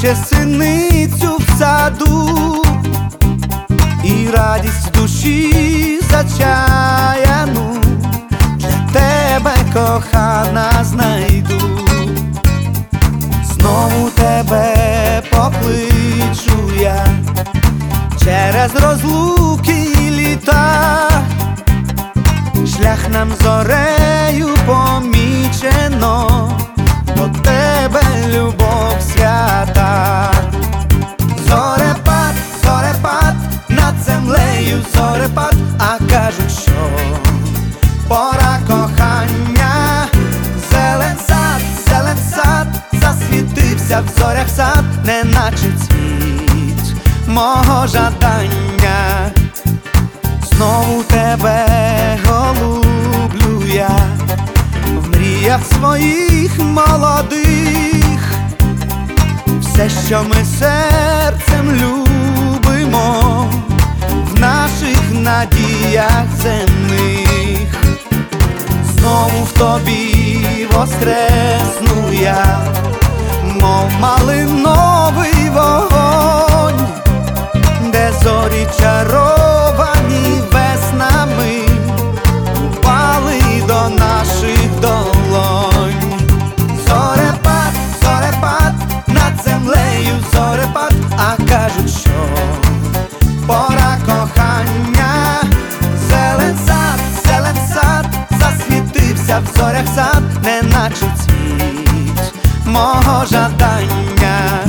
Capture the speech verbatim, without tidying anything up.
наче синицю в саду, і радість в душі зачаяну для тебе, кохана, знайду. Знову тебе покличу я через розлуки і літа. Шлях нам зорею помічено, до тебе любов свята. Зорепад, зорепад, над землею зорепад, а кажуть, що пора кохання. Зелен сад, зелен сад, засвітився в зорях сад, неначе цвіт мого жадання. Знову тебе голублю я в мріях своїх молодих. Все, що ми серцем любимо, в наших надіях земних. Знову в тобі воскресну я, мов малиновий вогонь, де зорі чаровані веснами упали до наших долонь. Зорепад, зорепад, над землею зорепад, а кажуть, що пора кохання. Зелен сад, зелен сад, засвітився в зорях сад, неначе цвіт мого жадання.